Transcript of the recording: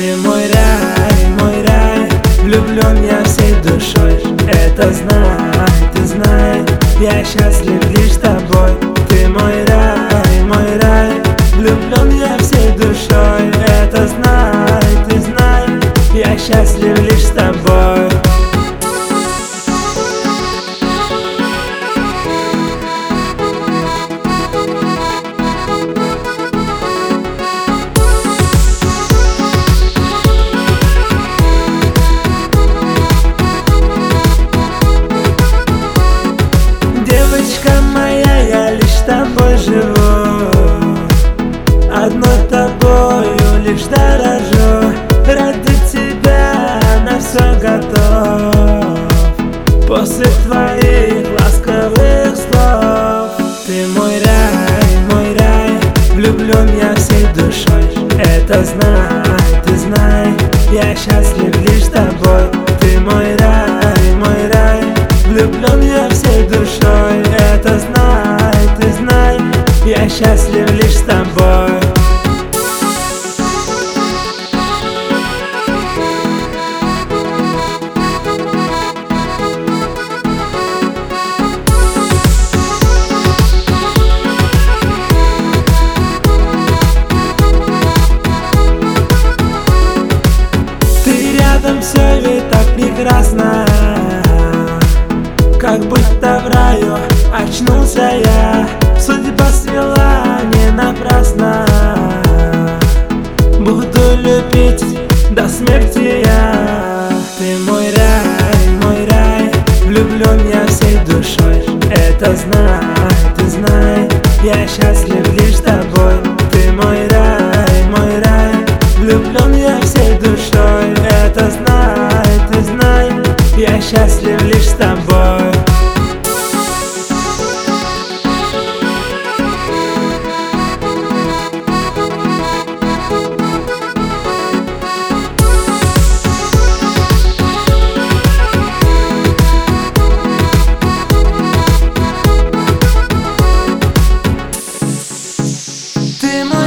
Ты мой рай, влюблен я всей душой. Это знай, ты знай, я счастлив лишь с тобой. Ты мой рай, влюблен я всей душой. Это знай, ты знай, я счастлив лишь с тобой. Девочка моя, я лишь с тобой живу, одной тобою лишь дорожу. Ради тебя на все готов, после твоих ласковых слов. Ты мой рай, влюблен я всей душой. Это знай, ты знай, я счастлив лишь с тобой. Ты мой рай, влюблен я всей душой. Это знай, ты знай, я счастлив лишь с тобой. Ты рядом, все ведь так прекрасно, как будто в раю очнулся я. Судьба свела не напрасно, буду любить до смерти я. Ты мой рай, влюблен я всей душой. Это знай, ты знай, я счастлив лишь с тобой. Ты мой рай, влюблен я всей душой. Это знай, ты знай, я счастлив лишь с тобой. Ты мой